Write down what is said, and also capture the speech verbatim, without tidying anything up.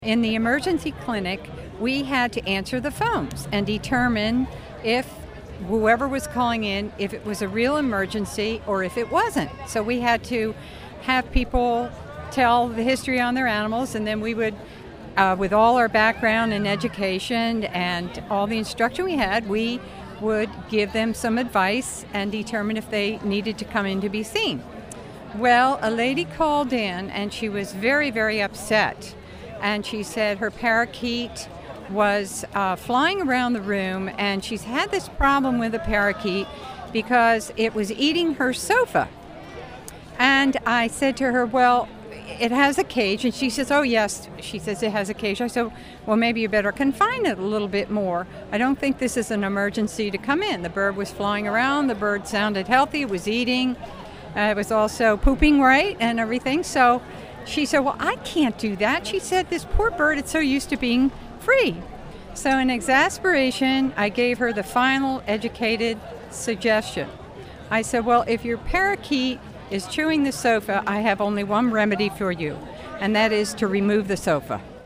In the emergency clinic, we had to answer the phones and determine if whoever was calling in, if it was a real emergency or if it wasn't. So we had to have people tell the history on their animals, and then we would, uh, with all our background and education and all the instruction we had, we would give them some advice and determine if they needed to come in to be seen. Well, a lady called in and she was very, very upset. And she said her parakeet was uh, flying around the room, and she's had this problem with the parakeet because it was eating her sofa. And I said to her, well, it has a cage. And she says, oh, yes. She says it has a cage. I said, well, maybe you better confine it a little bit more. I don't think this is an emergency to come in. The bird was flying around. The bird sounded healthy. It was eating. Uh, it was also pooping right and everything. So she said, well, I can't do that. She said, this poor bird, it's so used to being free. So in exasperation, I gave her the final educated suggestion. I said, well, if your parakeet is chewing the sofa, I have only one remedy for you, and that is to remove the sofa.